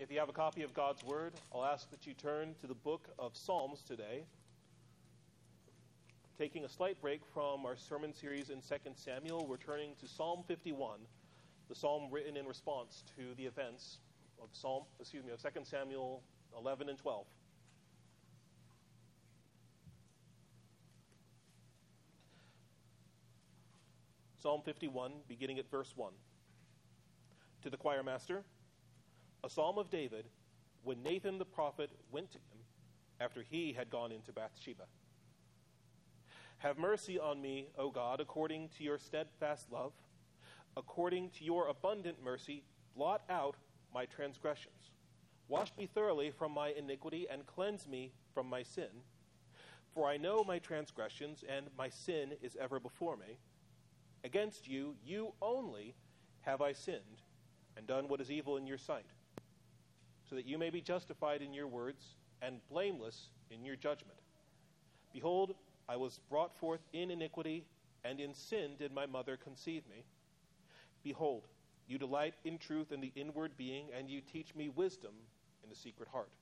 If you have a copy of God's Word, I'll ask that you turn to the book of Psalms today. Taking a slight break from our sermon series in 2 Samuel, we're turning to Psalm 51, the psalm written in response to the events of 2 Samuel 11 and 12. Psalm 51, beginning at verse 1. To the choir master, a psalm of David, when Nathan the prophet went to him after he had gone into Bathsheba. Have mercy on me, O God, according to your steadfast love. According to your abundant mercy, blot out my transgressions. Wash me thoroughly from my iniquity and cleanse me from my sin. For I know my transgressions, and my sin is ever before me. Against you, you only, have I sinned, and done what is evil in your sight, so that you may be justified in your words, and blameless in your judgment. Behold, I was brought forth in iniquity, and in sin did my mother conceive me. Behold, you delight in truth in the inward being, and you teach me wisdom in the secret heart.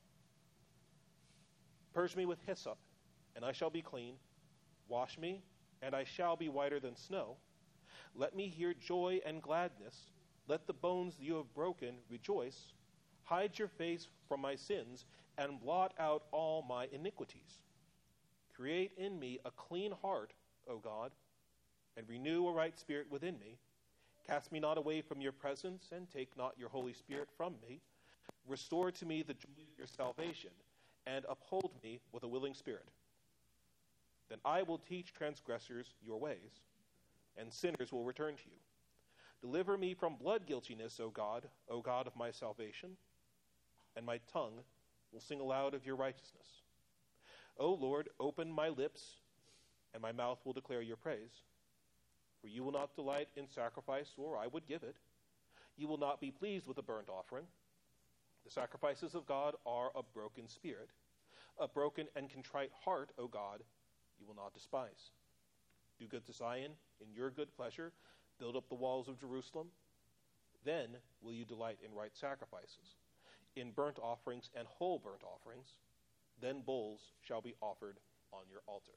Purge me with hyssop, and I shall be clean. Wash me, and I shall be whiter than snow. Let me hear joy and gladness. Let the bones you have broken rejoice. Hide your face from my sins, and blot out all my iniquities. Create in me a clean heart, O God, and renew a right spirit within me. Cast me not away from your presence, and take not your Holy Spirit from me. Restore to me the joy of your salvation, and uphold me with a willing spirit. Then I will teach transgressors your ways, and sinners will return to you. Deliver me from blood guiltiness, O God of my salvation, and my tongue will sing aloud of your righteousness. O Lord, open my lips, and my mouth will declare your praise. For you will not delight in sacrifice, or I would give it. You will not be pleased with a burnt offering. The sacrifices of God are a broken spirit. A broken and contrite heart, O God, you will not despise. Do good to Zion in your good pleasure. Build up the walls of Jerusalem. Then will you delight in right sacrifices, in burnt offerings and whole burnt offerings. Then bulls shall be offered on your altar.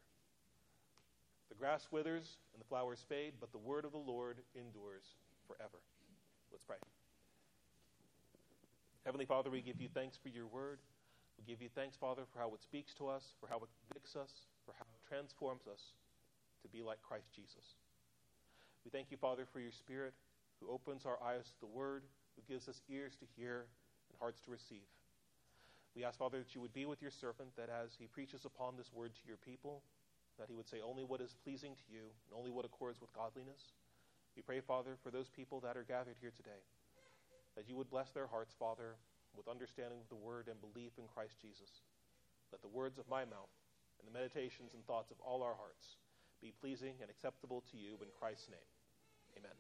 The grass withers and the flowers fade, but the word of the Lord endures forever. Let's pray. Heavenly Father, we give you thanks for your word. We give you thanks, Father, for how it speaks to us, for how it convicts us, for how it transforms us to be like Christ Jesus. We thank you, Father, for your Spirit, who opens our eyes to the word, who gives us ears to hear and hearts to receive. We ask, Father, that you would be with your servant, that as he preaches upon this word to your people, that he would say only what is pleasing to you and only what accords with godliness. We pray, Father, for those people that are gathered here today, that you would bless their hearts, Father, with understanding of the word and belief in Christ Jesus. Let the words of my mouth and the meditations and thoughts of all our hearts be pleasing and acceptable to you in Christ's name. Amen.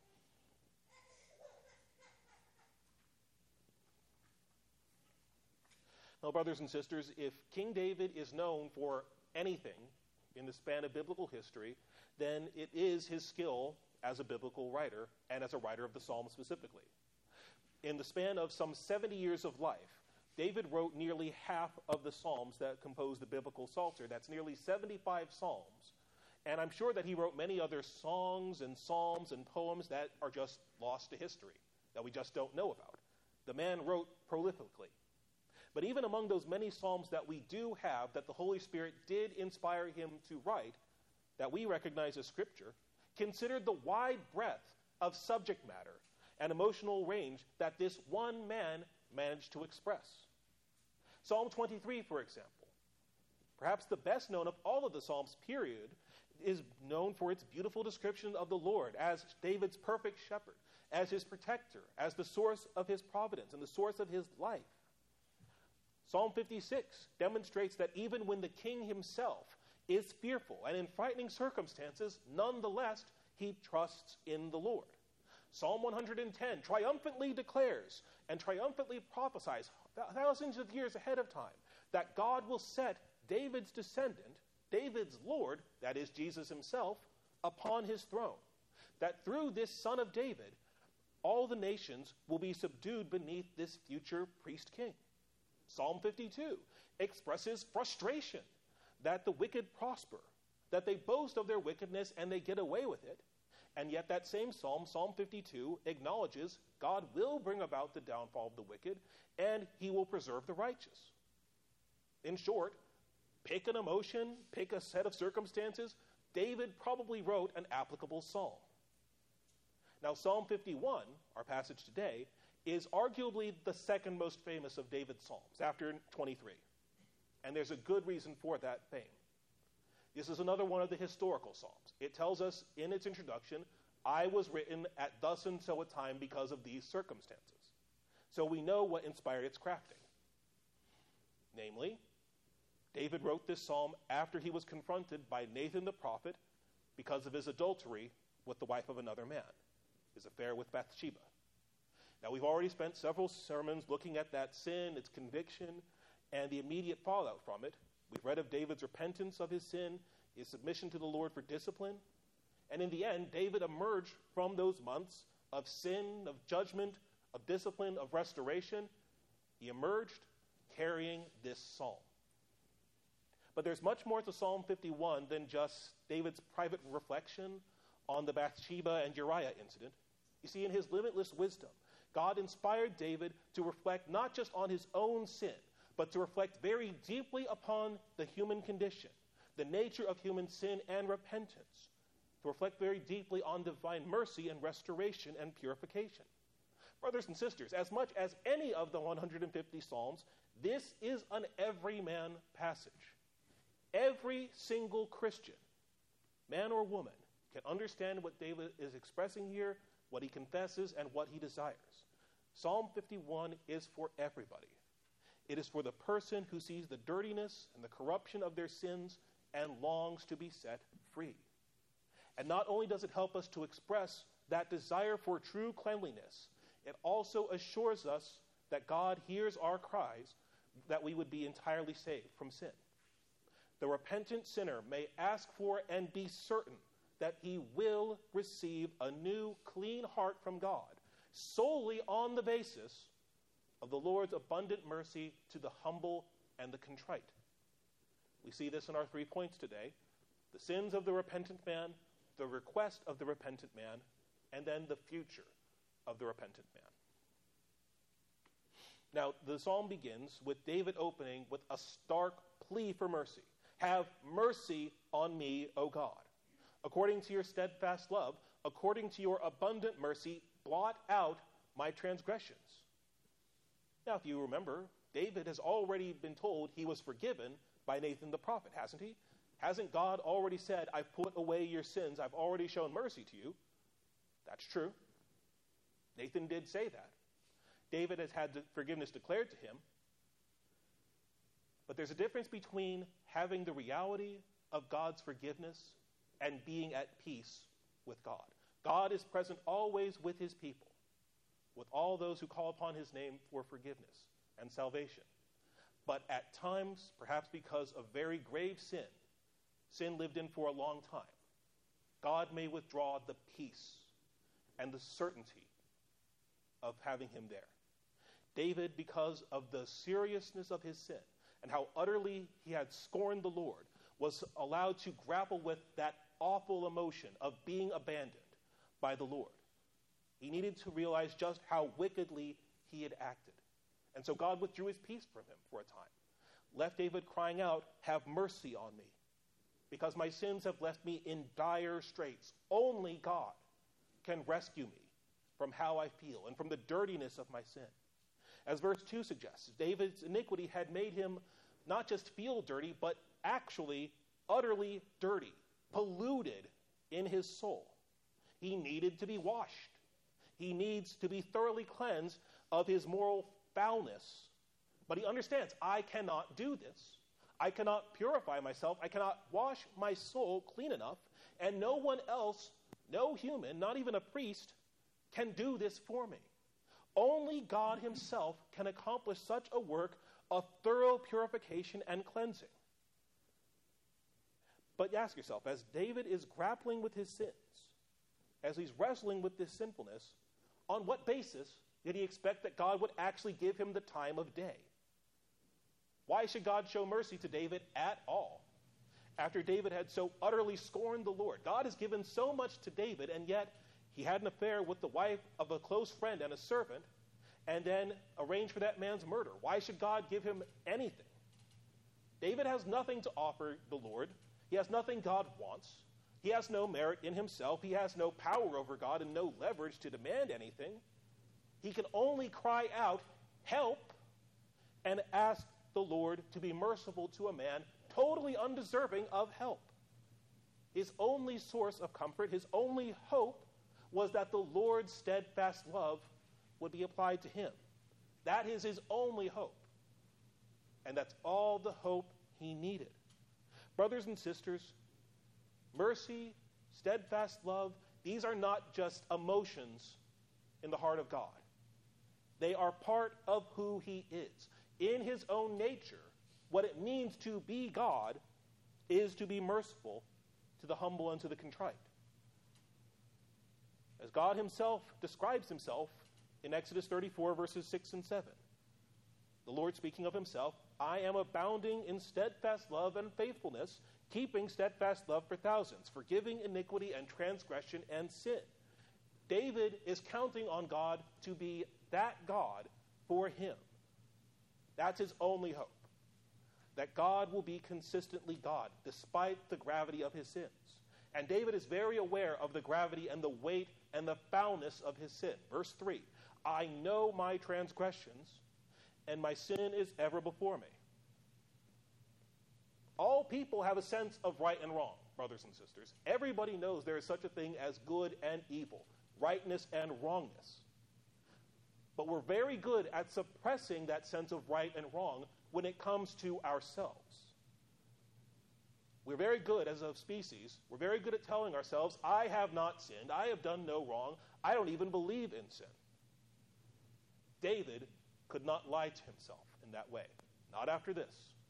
Now, brothers and sisters, if King David is known for anything in the span of biblical history, then it is his skill as a biblical writer and as a writer of the Psalms specifically. In the span of some 70 years of life, David wrote nearly half of the Psalms that compose the biblical Psalter. That's nearly 75 Psalms. And I'm sure that he wrote many other songs and psalms and poems that are just lost to history, that we just don't know about. The man wrote prolifically. But even among those many psalms that we do have, that the Holy Spirit did inspire him to write, that we recognize as Scripture, consider the wide breadth of subject matter and emotional range that this one man managed to express. Psalm 23, for example, perhaps the best known of all of the Psalms, period, is known for its beautiful description of the Lord as David's perfect shepherd, as his protector, as the source of his providence and the source of his life. Psalm 56 demonstrates that even when the king himself is fearful and in frightening circumstances, nonetheless, he trusts in the Lord. Psalm 110 triumphantly declares and triumphantly prophesies thousands of years ahead of time that God will set David's descendant, David's Lord, that is Jesus himself, upon his throne. That through this son of David, all the nations will be subdued beneath this future priest king. Psalm 52 expresses frustration that the wicked prosper, that they boast of their wickedness and they get away with it. And yet that same psalm, Psalm 52, acknowledges God will bring about the downfall of the wicked and he will preserve the righteous. In short, pick an emotion, pick a set of circumstances, David probably wrote an applicable psalm. Now, Psalm 51, our passage today, is arguably the second most famous of David's psalms, after 23. And there's a good reason for that fame. This is another one of the historical psalms. It tells us in its introduction, I was written at thus and so a time because of these circumstances. So we know what inspired its crafting. Namely, David wrote this psalm after he was confronted by Nathan the prophet because of his adultery with the wife of another man, his affair with Bathsheba. Now, we've already spent several sermons looking at that sin, its conviction, and the immediate fallout from it. We've read of David's repentance of his sin, his submission to the Lord for discipline. And in the end, David emerged from those months of sin, of judgment, of discipline, of restoration. He emerged carrying this psalm. But there's much more to Psalm 51 than just David's private reflection on the Bathsheba and Uriah incident. You see, in his limitless wisdom, God inspired David to reflect not just on his own sin, but to reflect very deeply upon the human condition, the nature of human sin and repentance, to reflect very deeply on divine mercy and restoration and purification. Brothers and sisters, as much as any of the 150 Psalms, this is an everyman passage. Every single Christian, man or woman, can understand what David is expressing here, what he confesses, and what he desires. Psalm 51 is for everybody. It is for the person who sees the dirtiness and the corruption of their sins and longs to be set free. And not only does it help us to express that desire for true cleanliness, it also assures us that God hears our cries that we would be entirely saved from sin. The repentant sinner may ask for and be certain that he will receive a new, clean heart from God solely on the basis of the Lord's abundant mercy to the humble and the contrite. We see this in our 3 points today: the sins of the repentant man, the request of the repentant man, and then the future of the repentant man. Now, the psalm begins with David opening with a stark plea for mercy. Have mercy on me, O God. According to your steadfast love, according to your abundant mercy, blot out my transgressions. Now, if you remember, David has already been told he was forgiven by Nathan the prophet, hasn't he? Hasn't God already said, I've put away your sins, I've already shown mercy to you? That's true. Nathan did say that. David has had the forgiveness declared to him. But there's a difference between having the reality of God's forgiveness and being at peace with God. God is present always with his people, with all those who call upon his name for forgiveness and salvation. But at times, perhaps because of very grave sin lived in for a long time, God may withdraw the peace and the certainty of having him there. David, because of the seriousness of his sin and how utterly he had scorned the Lord, was allowed to grapple with that awful emotion of being abandoned by the Lord. He needed to realize just how wickedly he had acted. And so God withdrew his peace from him for a time, left David crying out, have mercy on me, because my sins have left me in dire straits. Only God can rescue me from how I feel and from the dirtiness of my sin. As verse 2 suggests, David's iniquity had made him not just feel dirty, but actually utterly dirty, polluted in his soul. He needed to be washed. He needs to be thoroughly cleansed of his moral foulness. But he understands, I cannot do this. I cannot purify myself. I cannot wash my soul clean enough. And no one else, no human, not even a priest, can do this for me. Only God himself can accomplish such a work of thorough purification and cleansing. But ask yourself, as David is grappling with his sins, as he's wrestling with this sinfulness, On what basis did he expect that God would actually give him the time of day? Why should God show mercy to David at all, after David had so utterly scorned the Lord? God has given so much to David, and yet he had an affair with the wife of a close friend and a servant, and then arranged for that man's murder. Why should God give him anything? David has nothing to offer the Lord. He has nothing God wants. He has no merit in himself. He has no power over God and no leverage to demand anything. He can only cry out, help, and ask the Lord to be merciful to a man totally undeserving of help. His only source of comfort, his only hope, was that the Lord's steadfast love would be applied to him. That is his only hope. And that's all the hope he needed. Brothers and sisters, mercy, steadfast love, these are not just emotions in the heart of God. They are part of who he is. In his own nature, what it means to be God is to be merciful to the humble and to the contrite. As God himself describes himself in Exodus 34, verses 6 and 7. The Lord speaking of himself, I am abounding in steadfast love and faithfulness, keeping steadfast love for thousands, forgiving iniquity and transgression and sin. David is counting on God to be that God for him. That's his only hope. That God will be consistently God, despite the gravity of his sins. And David is very aware of the gravity and the weight and the foulness of his sin. Verse 3, I know my transgressions, and my sin is ever before me. All people have a sense of right and wrong, brothers and sisters. Everybody knows there is such a thing as good and evil, rightness and wrongness. But we're very good at suppressing that sense of right and wrong when it comes to ourselves. We're very good as a species, we're very good at telling ourselves, I have not sinned, I have done no wrong, I don't even believe in sin. David could not lie to himself in that way, not after this.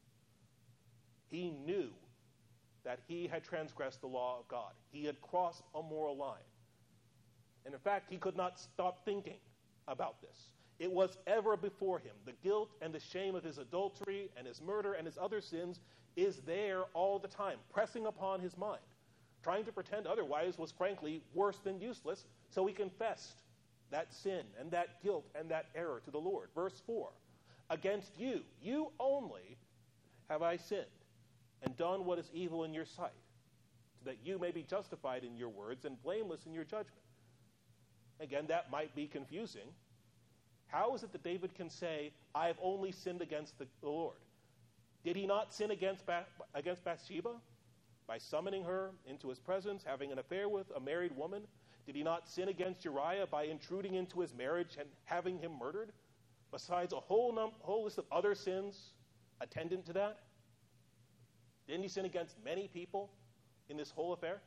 He knew that he had transgressed the law of God. He had crossed a moral line. And in fact, he could not stop thinking about this. It was ever before him. The guilt and the shame of his adultery and his murder and his other sins is there all the time, pressing upon his mind. Trying to pretend otherwise was frankly worse than useless, so he confessed that sin and that guilt and that error to the Lord. Verse 4, against you, you only, have I sinned and done what is evil in your sight, so that you may be justified in your words and blameless in your judgment. Again, that might be confusing. How is it that David can say, I have only sinned against the Lord? Did he not sin against Bathsheba by summoning her into his presence, having an affair with a married woman? Did he not sin against Uriah by intruding into his marriage and having him murdered? Besides a whole list of other sins attendant to that? Didn't he sin against many people in this whole affair?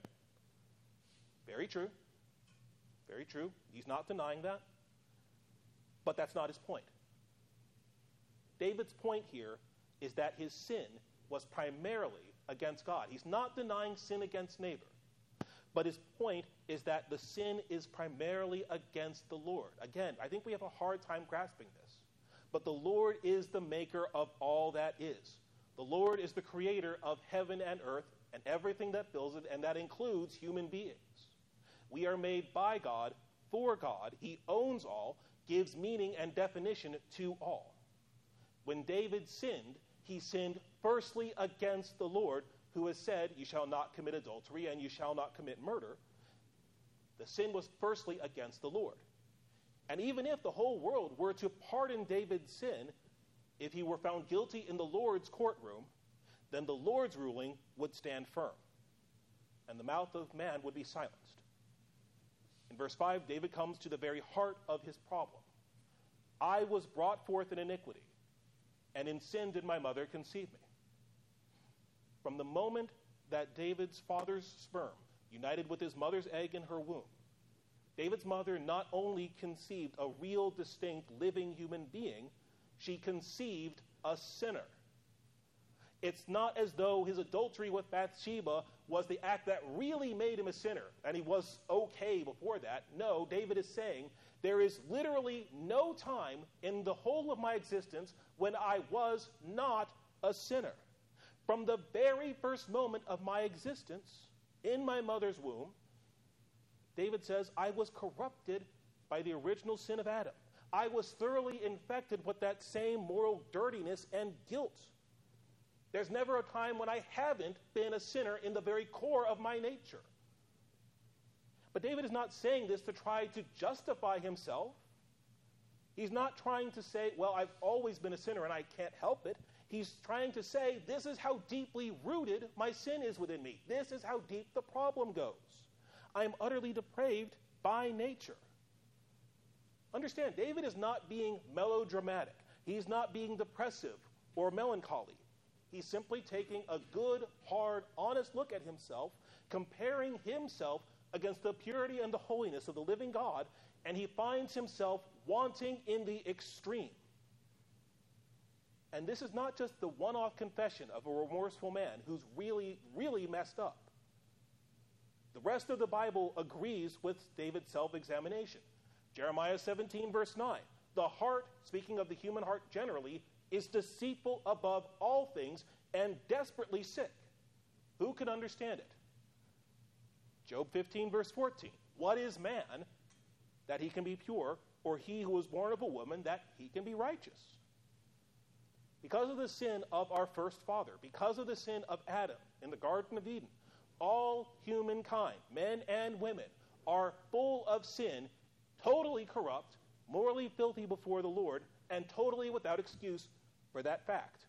Very true. Very true. He's not denying that. But that's not his point. David's point here is that his sin was primarily against God. He's not denying sin against neighbor. But his point is that the sin is primarily against the Lord. Again, I think we have a hard time grasping this. But the Lord is the maker of all that is. The Lord is the creator of heaven and earth and everything that fills it, and that includes human beings. We are made by God, for God. He owns all, gives meaning and definition to all. When David sinned, he sinned firstly against the Lord, who has said, you shall not commit adultery and you shall not commit murder. The sin was firstly against the Lord. And even if the whole world were to pardon David's sin, if he were found guilty in the Lord's courtroom, then the Lord's ruling would stand firm, and the mouth of man would be silenced. In verse 5, David comes to the very heart of his problem. I was brought forth in iniquity, and in sin did my mother conceive me. From the moment that David's father's sperm united with his mother's egg in her womb, David's mother not only conceived a real, distinct, living human being, she conceived a sinner. It's not as though his adultery with Bathsheba was the act that really made him a sinner, and he was okay before that. No, David is saying There is literally no time in the whole of my existence when I was not a sinner. From the very first moment of my existence in my mother's womb, David says, I was corrupted by the original sin of Adam. I was thoroughly infected with that same moral dirtiness and guilt. There's never a time when I haven't been a sinner in the very core of my nature. But David is not saying this to try to justify himself. He's not trying to say, well, I've always been a sinner and I can't help it. He's trying to say, this is how deeply rooted my sin is within me. This is how deep the problem goes. I am utterly depraved by nature. Understand, David is not being melodramatic. He's not being depressive or melancholy. He's simply taking a good, hard, honest look at himself, comparing himself against the purity and the holiness of the living God, and he finds himself wanting in the extreme. And this is not just the one-off confession of a remorseful man who's really, really messed up. The rest of the Bible agrees with David's self-examination. Jeremiah 17, verse 9. The heart, speaking of the human heart generally, is deceitful above all things and desperately sick. Who can understand it? Job 15, verse 14. What is man that he can be pure, or he who was born of a woman that he can be righteous? Because of the sin of our first father, because of the sin of Adam in the Garden of Eden, all humankind, men and women, are full of sin, totally corrupt, morally filthy before the Lord, and totally without excuse for that fact.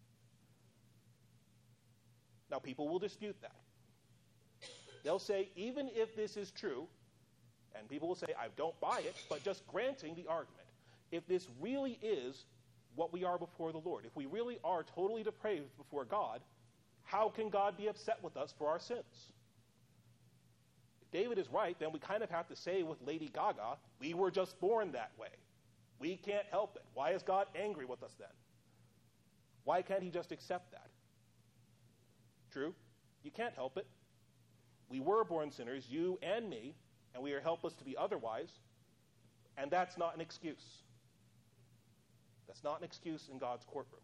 Now, people will dispute that. They'll say, even if this is true, and people will say, I don't buy it, but just granting the argument, if this really is what we are before the Lord, if we really are totally depraved before God, how can God be upset with us for our sins? If David is right, then we kind of have to say with Lady Gaga, we were just born that way. We can't help it. Why is God angry with us then? Why can't he just accept that? True, you can't help it. We were born sinners, you and me, and we are helpless to be otherwise, and that's not an excuse. That's not an excuse in God's courtroom.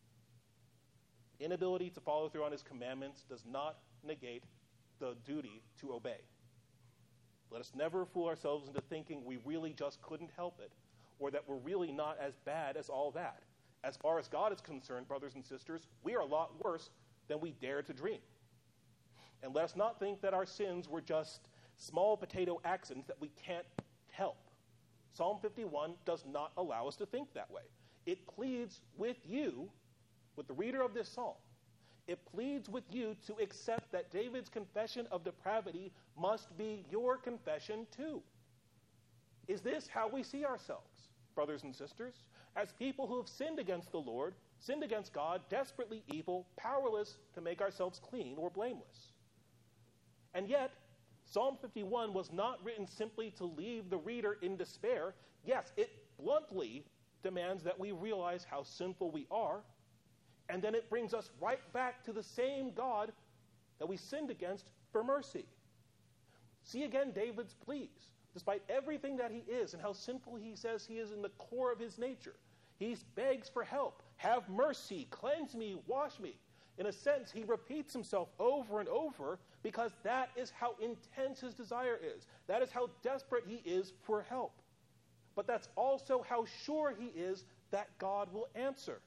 Inability to follow through on his commandments does not negate the duty to obey. Let us never fool ourselves into thinking we really just couldn't help it, or that we're really not as bad as all that. As far as God is concerned, brothers and sisters, we are a lot worse than we dare to dream. And let us not think that our sins were just small potato accidents that we can't help. Psalm 51 does not allow us to think that way. It pleads with you, with the reader of this psalm, it pleads with you to accept that David's confession of depravity must be your confession too. Is this how we see ourselves, brothers and sisters? As people who have sinned against the Lord, sinned against God, desperately evil, powerless to make ourselves clean or blameless. And yet, Psalm 51 was not written simply to leave the reader in despair. Yes, it bluntly demands that we realize how sinful we are, and then it brings us right back to the same God that we sinned against for mercy. See again David's pleas. Despite everything that he is and how sinful he says he is in the core of his nature, he begs for help. Have mercy, cleanse me, wash me. In a sense, he repeats himself over and over because that is how intense his desire is. That is how desperate he is for help. But that's also how sure he is that God will answer.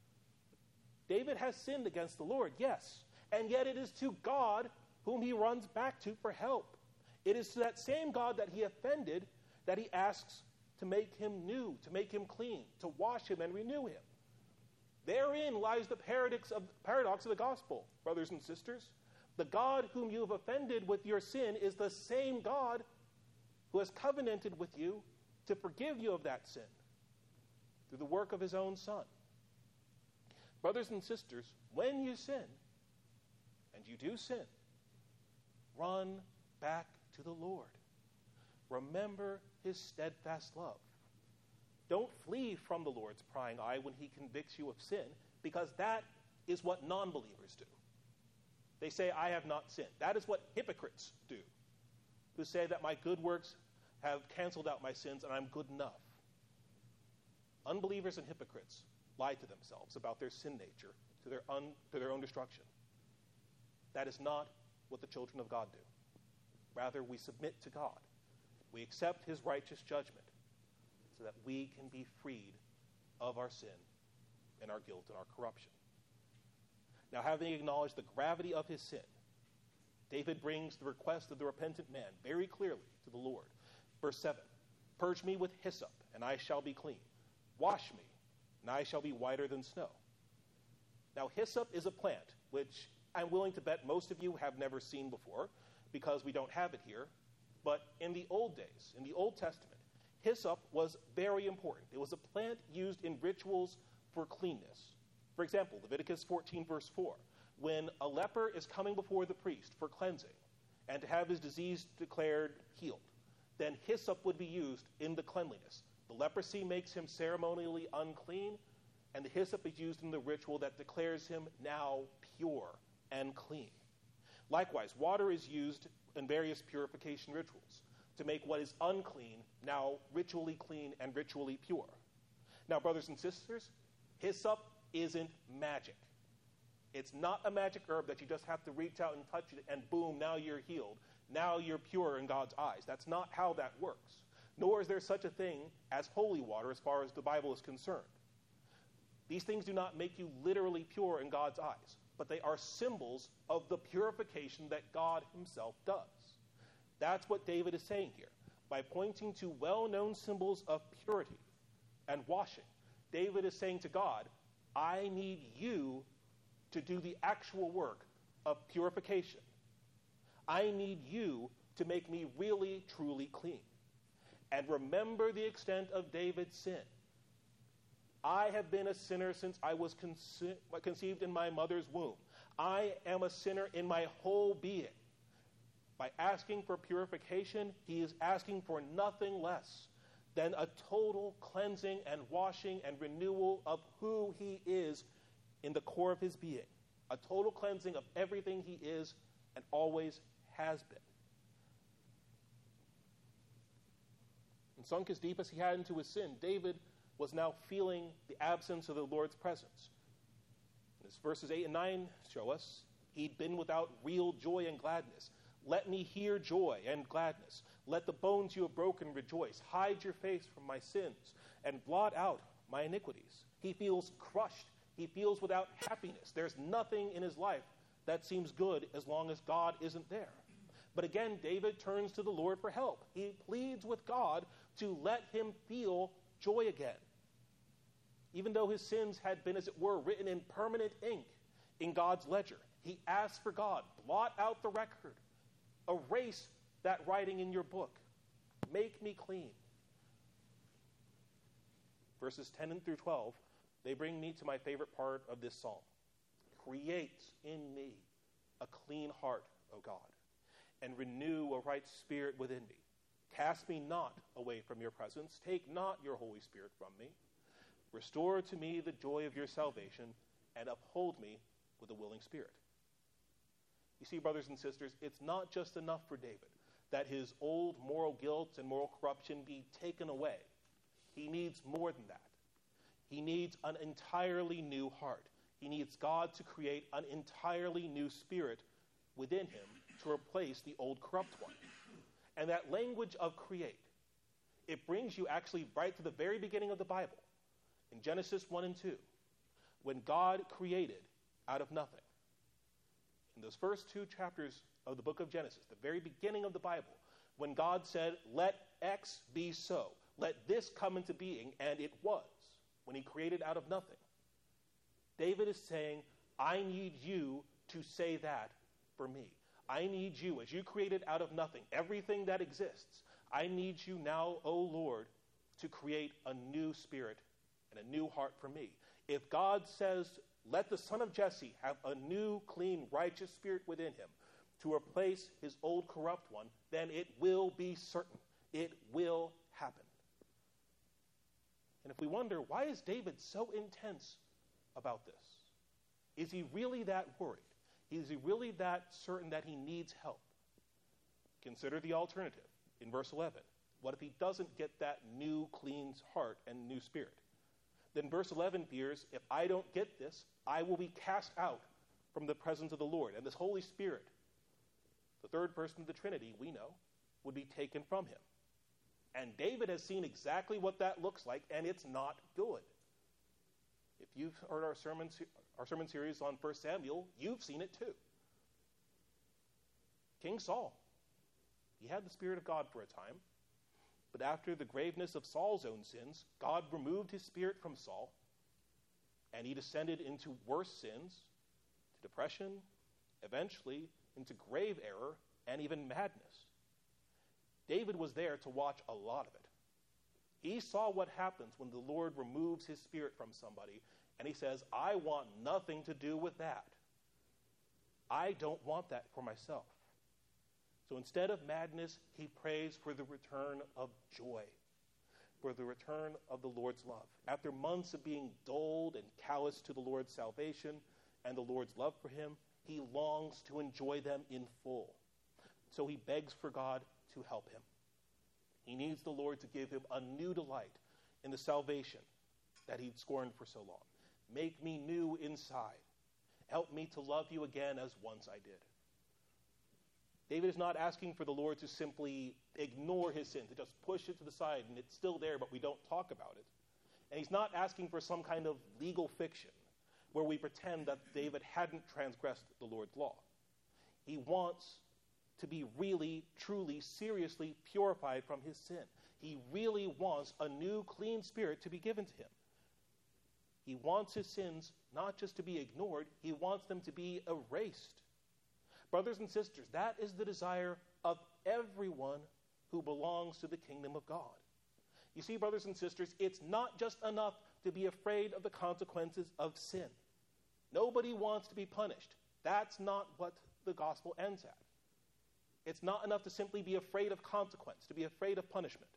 David has sinned against the Lord, yes, and yet it is to God whom he runs back to for help. It is to that same God that he offended that he asks to make him new, to make him clean, to wash him and renew him. Therein lies the paradox of the gospel, brothers and sisters. The God whom you have offended with your sin is the same God who has covenanted with you to forgive you of that sin through the work of his own Son. Brothers and sisters, when you sin, and you do sin, run back to the Lord. Remember his steadfast love. Don't flee from the Lord's prying eye when he convicts you of sin, because that is what non-believers do. They say, I have not sinned. That is what hypocrites do, who say that my good works have canceled out my sins, and I'm good enough. Unbelievers and hypocrites lie to themselves about their sin nature to their own destruction. That is not what the children of God do. Rather, we submit to God. We accept his righteous judgment so that we can be freed of our sin and our guilt and our corruption. Now, having acknowledged the gravity of his sin, David brings the request of the repentant man very clearly to the Lord. Verse 7, "Purge me with hyssop, and I shall be clean. Wash me, and I shall be whiter than snow." Now, hyssop is a plant which I'm willing to bet most of you have never seen before because we don't have it here. But in the old days, in the Old Testament, hyssop was very important. It was a plant used in rituals for cleanness. For example, Leviticus 14, verse 4, when a leper is coming before the priest for cleansing and to have his disease declared healed, then hyssop would be used in the cleanliness. The leprosy makes him ceremonially unclean, and the hyssop is used in the ritual that declares him now pure and clean. Likewise, water is used in various purification rituals to make what is unclean now ritually clean and ritually pure. Now, brothers and sisters, hyssop isn't magic. It's not a magic herb that you just have to reach out and touch it and boom, now you're healed. Now you're pure in God's eyes. That's not how that works. Nor is there such a thing as holy water as far as the Bible is concerned. These things do not make you literally pure in God's eyes, but they are symbols of the purification that God himself does. That's what David is saying here. By pointing to well-known symbols of purity and washing, David is saying to God, I need you to do the actual work of purification. I need you to make me really, truly clean. And remember the extent of David's sin. I have been a sinner since I was conceived in my mother's womb. I am a sinner in my whole being. By asking for purification, he is asking for nothing less than a total cleansing and washing and renewal of who he is in the core of his being. A total cleansing of everything he is and always has been. And sunk as deep as he had into his sin, David was now feeling the absence of the Lord's presence. As verses 8 and 9 show us, he'd been without real joy and gladness. Let me hear joy and gladness. Let the bones you have broken rejoice. Hide your face from my sins and blot out my iniquities. He feels crushed. He feels without happiness. There's nothing in his life that seems good as long as God isn't there. But again, David turns to the Lord for help. He pleads with God to let him feel joy again. Even though his sins had been, as it were, written in permanent ink in God's ledger, he asks for God, blot out the record. Erase that writing in your book. Make me clean. Verses 10 through 12, they bring me to my favorite part of this psalm. Create in me a clean heart, O God, and renew a right spirit within me. Cast me not away from your presence. Take not your Holy Spirit from me. Restore to me the joy of your salvation, and uphold me with a willing spirit. You see, brothers and sisters, it's not just enough for David that his old moral guilt and moral corruption be taken away. He needs more than that. He needs an entirely new heart. He needs God to create an entirely new spirit within him to replace the old corrupt one. And that language of create, it brings you actually right to the very beginning of the Bible, in Genesis 1 and 2, when God created out of nothing. In those first two chapters of the book of Genesis, the very beginning of the Bible, when God said, let X be so, let this come into being, and it was, when he created out of nothing. David is saying, I need you to say that for me. I need you, as you created out of nothing, everything that exists, I need you now, O Lord, to create a new spirit and a new heart for me. If God says, let the son of Jesse have a new, clean, righteous spirit within him to replace his old corrupt one, then it will be certain. It will happen. And if we wonder, why is David so intense about this? Is he really that worried? Is he really that certain that he needs help? Consider the alternative in verse 11. What if he doesn't get that new, clean heart and new spirit? Then verse 11 fears, if I don't get this, I will be cast out from the presence of the Lord. And this Holy Spirit, the third person of the Trinity, we know, would be taken from him. And David has seen exactly what that looks like, and it's not good. If you've heard our sermon series on 1 Samuel, you've seen it too. King Saul, he had the Spirit of God for a time, but after the graveness of Saul's own sins, God removed his spirit from Saul, and he descended into worse sins, to depression, eventually into grave error, and even madness. David was there to watch a lot of it. He saw what happens when the Lord removes his spirit from somebody, and he says, I want nothing to do with that. I don't want that for myself. So instead of madness, he prays for the return of joy, for the return of the Lord's love. After months of being dulled and callous to the Lord's salvation and the Lord's love for him, he longs to enjoy them in full. So he begs for God to help him. He needs the Lord to give him a new delight in the salvation that he'd scorned for so long. Make me new inside. Help me to love you again as once I did. David is not asking for the Lord to simply ignore his sin, to just push it to the side and it's still there, but we don't talk about it. And he's not asking for some kind of legal fiction where we pretend that David hadn't transgressed the Lord's law. He wants to be really, truly, seriously purified from his sin. He really wants a new, clean spirit to be given to him. He wants his sins not just to be ignored, he wants them to be erased. Brothers and sisters, that is the desire of everyone who belongs to the kingdom of God. You see, brothers and sisters, it's not just enough to be afraid of the consequences of sin. Nobody wants to be punished. That's not what the gospel ends at. It's not enough to simply be afraid of consequence, to be afraid of punishment.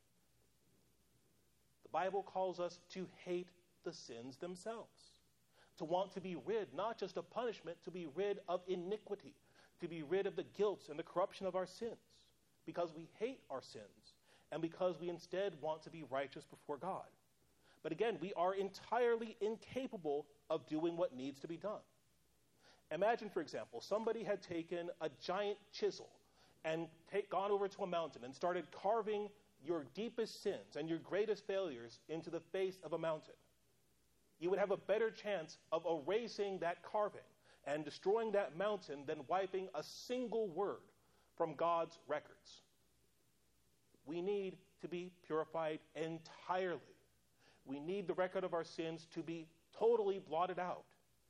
The Bible calls us to hate the sins themselves, to want to be rid not just of punishment, to be rid of iniquity, to be rid of the guilt and the corruption of our sins, because we hate our sins and because we instead want to be righteous before God. But again, we are entirely incapable of doing what needs to be done. Imagine, for example, somebody had taken a giant chisel and gone over to a mountain and started carving your deepest sins and your greatest failures into the face of a mountain. You would have a better chance of erasing that carving and destroying that mountain than wiping a single word from God's records. We need to be purified entirely. We need the record of our sins to be totally blotted out.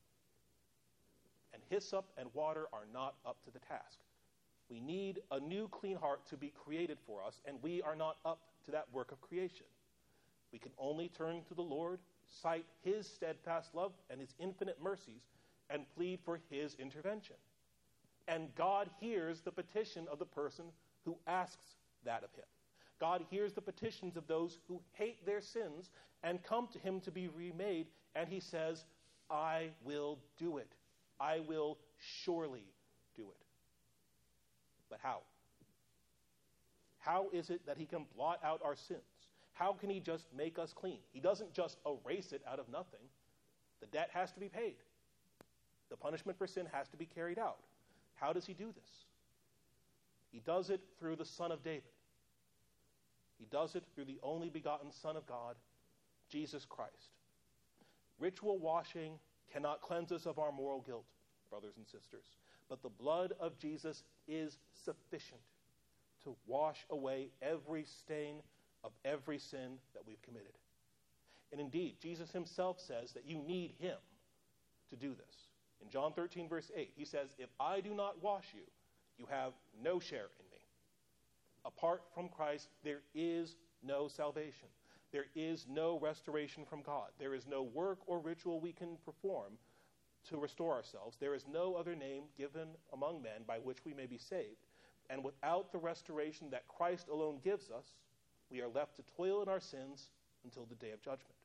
And hyssop and water are not up to the task. We need a new clean heart to be created for us, and we are not up to that work of creation. We can only turn to the Lord, cite his steadfast love and his infinite mercies, and plead for his intervention. And God hears the petition of the person who asks that of him. God hears the petitions of those who hate their sins and come to him to be remade, and he says, I will do it. I will surely do it. But how? How is it that he can blot out our sins? How can he just make us clean? He doesn't just erase it out of nothing. The debt has to be paid. The punishment for sin has to be carried out. How does he do this? He does it through the Son of David. He does it through the only begotten Son of God, Jesus Christ. Ritual washing cannot cleanse us of our moral guilt, brothers and sisters, but the blood of Jesus is sufficient to wash away every stain of every sin that we've committed. And indeed, Jesus himself says that you need him to do this. In John 13, verse 8, he says, if I do not wash you, you have no share in me. Apart from Christ, there is no salvation. There is no restoration from God. There is no work or ritual we can perform to restore ourselves. There is no other name given among men by which we may be saved. And without the restoration that Christ alone gives us, we are left to toil in our sins until the day of judgment.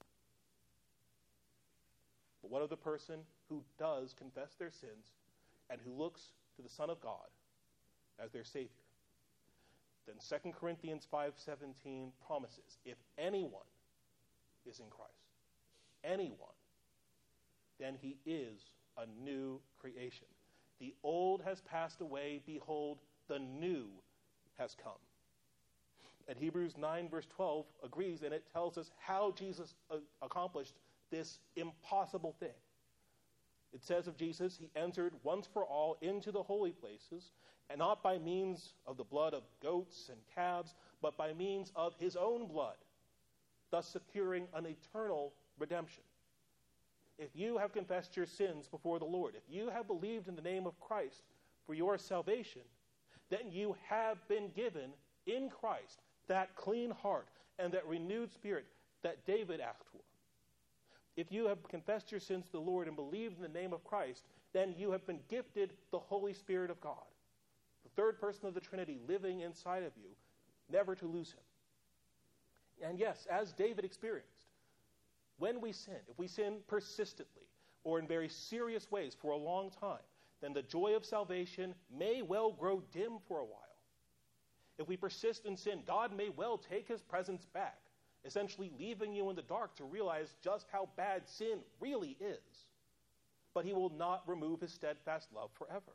But what of the person who does confess their sins and who looks to the Son of God as their Savior? then 2 Corinthians 5:17 promises, if anyone is in Christ, anyone, then he is a new creation. The old has passed away, behold, the new has come. And Hebrews 9 verse 12 agrees, and it tells us how Jesus accomplished this impossible thing. It says of Jesus, he entered once for all into the holy places, and not by means of the blood of goats and calves, but by means of his own blood, thus securing an eternal redemption. If you have confessed your sins before the Lord, if you have believed in the name of Christ for your salvation, then you have been given in Christ that clean heart and that renewed spirit that David asked for. If you have confessed your sins to the Lord and believed in the name of Christ, then you have been gifted the Holy Spirit of God, the third person of the Trinity living inside of you, never to lose him. And yes, as David experienced, when we sin, if we sin persistently or in very serious ways for a long time, then the joy of salvation may well grow dim for a while. If we persist in sin, God may well take his presence back, essentially leaving you in the dark to realize just how bad sin really is. But he will not remove his steadfast love forever.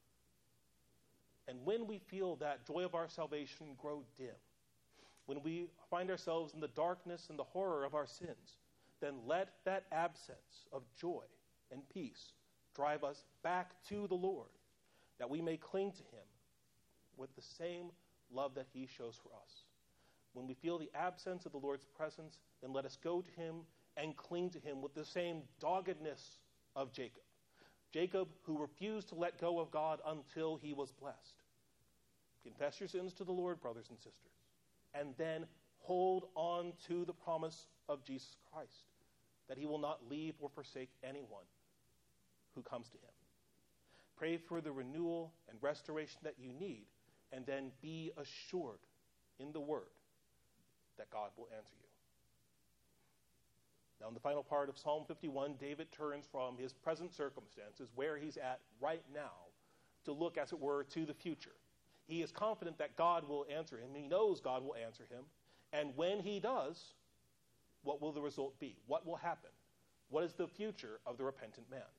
And when we feel that joy of our salvation grow dim, when we find ourselves in the darkness and the horror of our sins, then let that absence of joy and peace drive us back to the Lord, that we may cling to him with the same love that he shows for us. When we feel the absence of the Lord's presence, then let us go to him and cling to him with the same doggedness of Jacob. Jacob, who refused to let go of God until he was blessed. Confess your sins to the Lord, brothers and sisters, and then hold on to the promise of Jesus Christ, that he will not leave or forsake anyone who comes to him. Pray for the renewal and restoration that you need, and then be assured in the word that God will answer you. Now, in the final part of Psalm 51, David turns from his present circumstances, where he's at right now, to look, as it were, to the future. He is confident that God will answer him. He knows God will answer him. And when he does, what will the result be? What will happen? What is the future of the repentant man?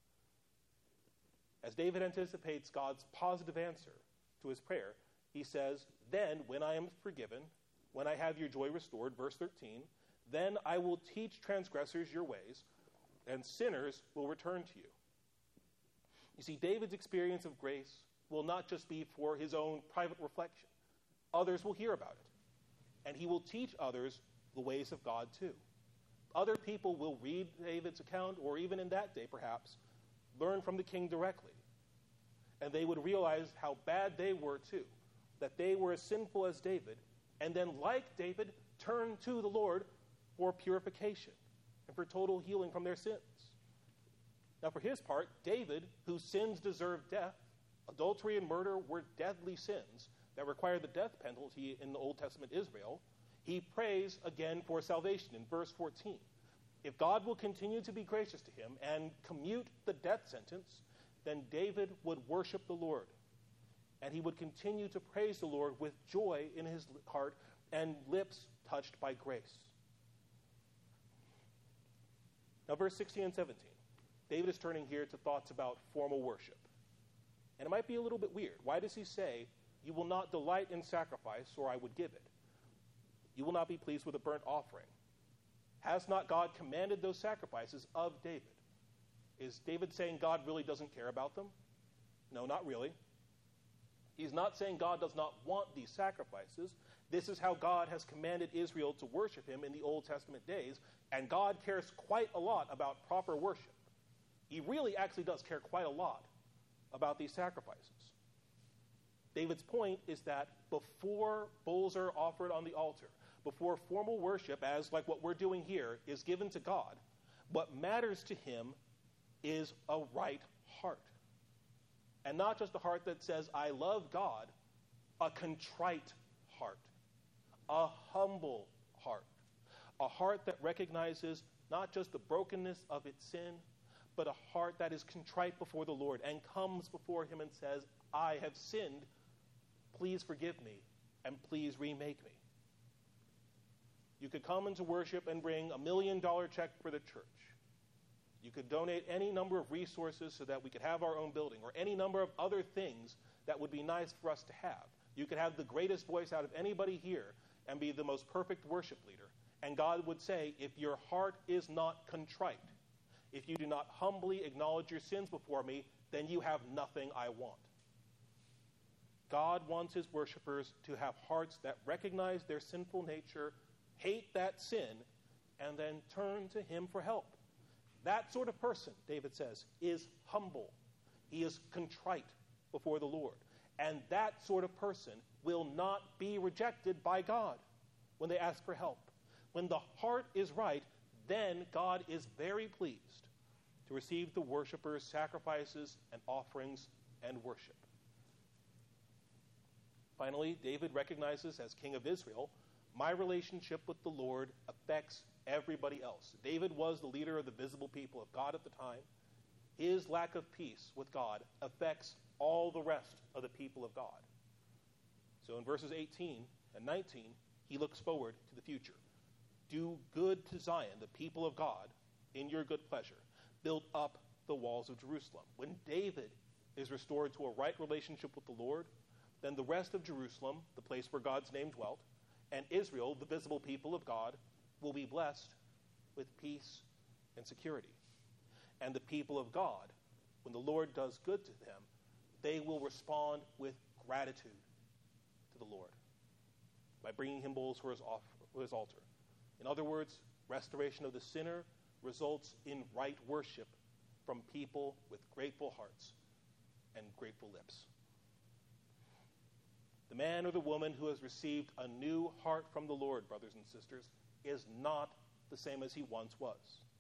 As David anticipates God's positive answer to his prayer, he says, then when I am forgiven, when I have your joy restored, verse 13, then I will teach transgressors your ways, and sinners will return to you. You see, David's experience of grace will not just be for his own private reflection. Others will hear about it, and he will teach others the ways of God too. Other people will read David's account, or even in that day perhaps, learn from the king directly. And they would realize how bad they were too, that they were as sinful as David, and then, like David, turn to the Lord for purification and for total healing from their sins. Now, for his part, David, whose sins deserved death, adultery and murder were deadly sins that required the death penalty in the Old Testament Israel, he prays again for salvation in verse 14. If God will continue to be gracious to him and commute the death sentence, then David would worship the Lord, and he would continue to praise the Lord with joy in his heart and lips touched by grace. Now, verse 16 and 17. David is turning here to thoughts about formal worship. And it might be a little bit weird. Why does he say, you will not delight in sacrifice, or I would give it? You will not be pleased with a burnt offering. Has not God commanded those sacrifices of David? Is David saying God really doesn't care about them? No, not really. He's not saying God does not want these sacrifices. This is how God has commanded Israel to worship him in the Old Testament days, and God cares quite a lot about proper worship. He really actually does care quite a lot about these sacrifices. David's point is that before bulls are offered on the altar, before formal worship, as like what we're doing here, is given to God, what matters to him is a right heart. And not just a heart that says, I love God, a contrite heart, a humble heart, a heart that recognizes not just the brokenness of its sin, but a heart that is contrite before the Lord and comes before him and says, I have sinned, please forgive me, and please remake me. You could come into worship and bring $1 million check for the church. You could donate any number of resources so that we could have our own building, or any number of other things that would be nice for us to have. You could have the greatest voice out of anybody here and be the most perfect worship leader. And God would say, if your heart is not contrite, if you do not humbly acknowledge your sins before me, then you have nothing I want. God wants his worshipers to have hearts that recognize their sinful nature, hate that sin, and then turn to him for help. That sort of person, David says, is humble. He is contrite before the Lord. And that sort of person will not be rejected by God when they ask for help. When the heart is right, then God is very pleased to receive the worshippers' sacrifices and offerings and worship. Finally, David recognizes as king of Israel, my relationship with the Lord affects everybody else. David was the leader of the visible people of God at the time. His lack of peace with God affects all the rest of the people of God. So in verses 18 and 19, he looks forward to the future. Do good to Zion, the people of God, in your good pleasure. Build up the walls of Jerusalem. When David is restored to a right relationship with the Lord, then the rest of Jerusalem, the place where God's name dwelt, and Israel, the visible people of God, will be blessed with peace and security. And the people of God, when the Lord does good to them, they will respond with gratitude to the Lord by bringing him bulls for his altar. In other words, restoration of the sinner results in right worship from people with grateful hearts and grateful lips. The man or the woman who has received a new heart from the Lord, brothers and sisters, is not the same as he once was.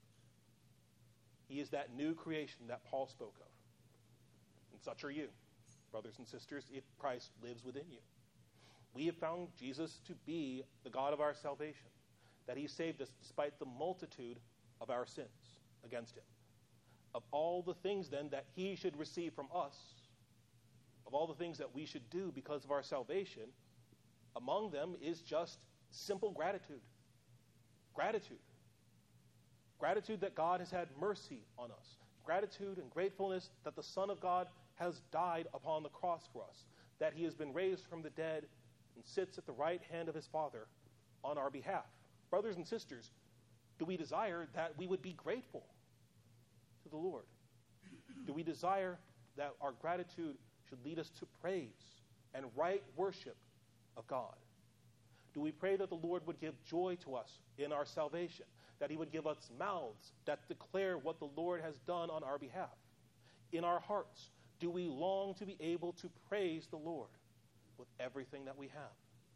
He is that new creation that Paul spoke of. And such are you, brothers and sisters, if Christ lives within you. We have found Jesus to be the God of our salvation, that he saved us despite the multitude of our sins against him. Of all the things, then, that he should receive from us, of all the things that we should do because of our salvation, among them is just simple gratitude. Gratitude. Gratitude that God has had mercy on us. Gratitude and gratefulness that the Son of God has died upon the cross for us, that he has been raised from the dead and sits at the right hand of his Father on our behalf. Brothers and sisters, do we desire that we would be grateful to the Lord? Do we desire that our gratitude should lead us to praise and right worship of God? Do we pray that the Lord would give joy to us in our salvation, that he would give us mouths that declare what the Lord has done on our behalf? In our hearts, do we long to be able to praise the Lord with everything that we have?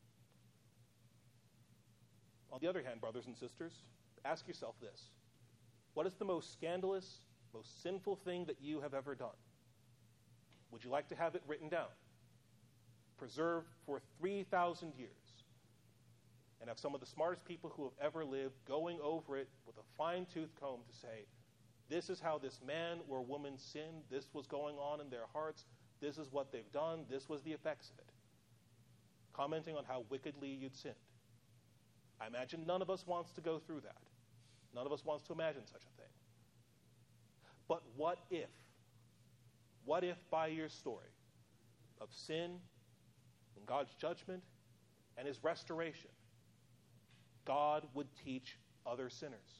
On the other hand, brothers and sisters, ask yourself this. What is the most scandalous, most sinful thing that you have ever done? Would you like to have it written down, preserved for 3,000 years, and have some of the smartest people who have ever lived going over it with a fine-tooth comb to say, this is how this man or woman sinned, this was going on in their hearts, this is what they've done, this was the effects of it, commenting on how wickedly you'd sinned? I imagine none of us wants to go through that. None of us wants to imagine such a thing. But what if by your story of sin and God's judgment and his restoration, God would teach other sinners?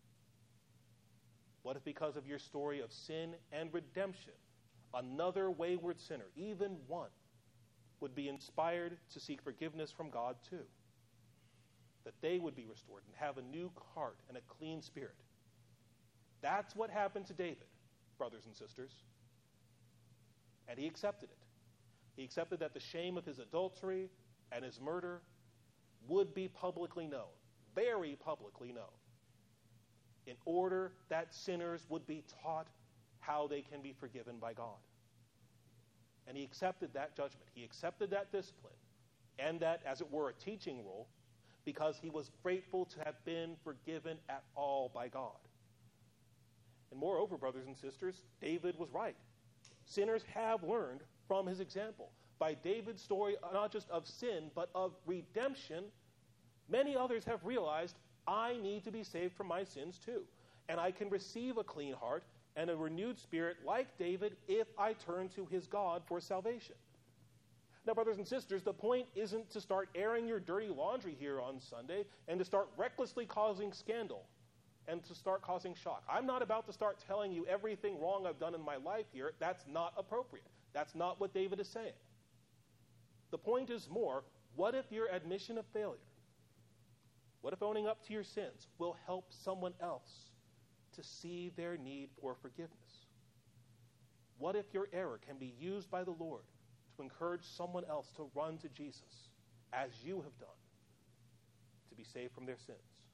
What if because of your story of sin and redemption, another wayward sinner, even one, would be inspired to seek forgiveness from God too? That they would be restored and have a new heart and a clean spirit. That's what happened to David, brothers and sisters. And he accepted it. He accepted that the shame of his adultery and his murder would be publicly known, very publicly known, in order that sinners would be taught how they can be forgiven by God. And he accepted that judgment. He accepted that discipline and that, as it were, a teaching role, because he was grateful to have been forgiven at all by God. And moreover, brothers and sisters, David was right. Sinners have learned from his example. by David's story, not just of sin, but of redemption, many others have realized, I need to be saved from my sins too. And I can receive a clean heart and a renewed spirit like David if I turn to his God for salvation. Now, brothers and sisters, the point isn't to start airing your dirty laundry here on Sunday and to start recklessly causing scandal and to start causing shock. I'm not about to start telling you everything wrong I've done in my life here. That's not appropriate. That's not what David is saying. The point is more, what if your admission of failure, what if owning up to your sins will help someone else to see their need for forgiveness? What if your error can be used by the Lord to encourage someone else to run to Jesus, as you have done, to be saved from their sins?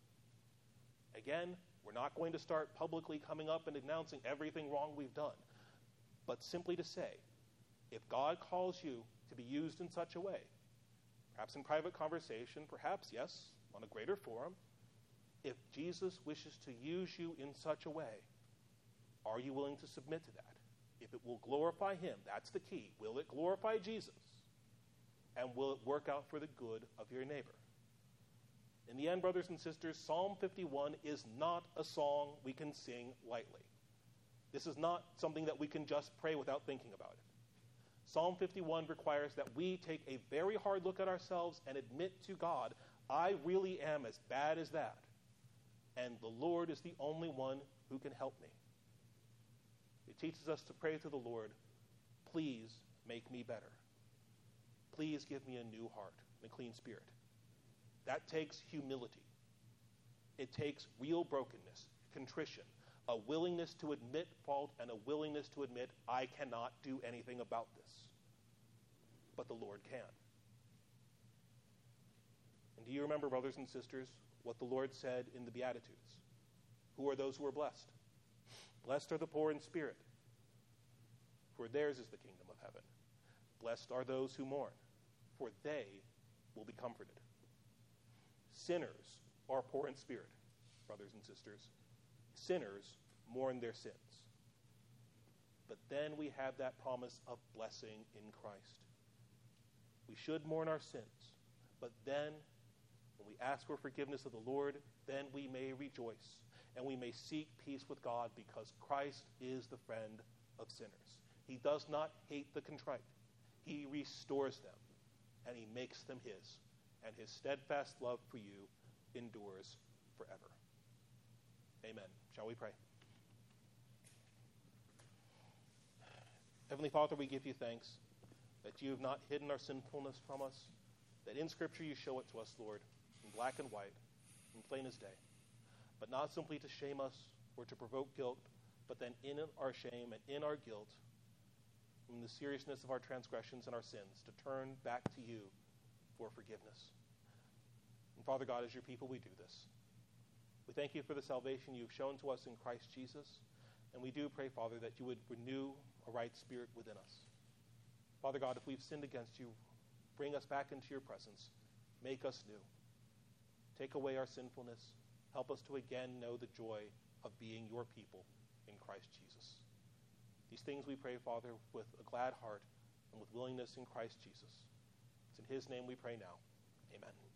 Again, we're not going to start publicly coming up and announcing everything wrong we've done, but simply to say, if God calls you to be used in such a way, perhaps in private conversation, perhaps, yes, on a greater forum, if Jesus wishes to use you in such a way, are you willing to submit to that? If it will glorify him, that's the key. Will it glorify Jesus? And will it work out for the good of your neighbor? In the end, brothers and sisters, Psalm 51 is not a song we can sing lightly. This is not something that we can just pray without thinking about it. Psalm 51 requires that we take a very hard look at ourselves and admit to God, I really am as bad as that. And the Lord is the only one who can help me. It teaches us to pray to the Lord, please make me better. Please give me a new heart and a clean spirit. That takes humility. It takes real brokenness, contrition, a willingness to admit fault and a willingness to admit, I cannot do anything about this. But the Lord can. And do you remember, brothers and sisters, what the Lord said in the Beatitudes? Who are those who are blessed? Blessed are the poor in spirit, for theirs is the kingdom of heaven. Blessed are those who mourn, for they will be comforted. Sinners are poor in spirit, brothers and sisters. Sinners mourn their sins. But then we have that promise of blessing in Christ. We should mourn our sins, but then when we ask for forgiveness of the Lord, then we may rejoice and we may seek peace with God because Christ is the friend of sinners. He does not hate the contrite. He restores them and he makes them his. And his steadfast love for you endures forever. Amen. Shall we pray? Heavenly Father, we give you thanks that you have not hidden our sinfulness from us, that in Scripture you show it to us, Lord, in black and white, in plain as day, but not simply to shame us or to provoke guilt, but then in our shame and in our guilt, in the seriousness of our transgressions and our sins, to turn back to you for forgiveness. And Father God, as your people, we do this. We thank you for the salvation you've shown to us in Christ Jesus, and we do pray, Father, that you would renew a right spirit within us. Father God, if we've sinned against you, bring us back into your presence. Make us new. Take away our sinfulness. Help us to again know the joy of being your people in Christ Jesus. These things we pray, Father, with a glad heart and with willingness in Christ Jesus. It's in his name we pray now. Amen.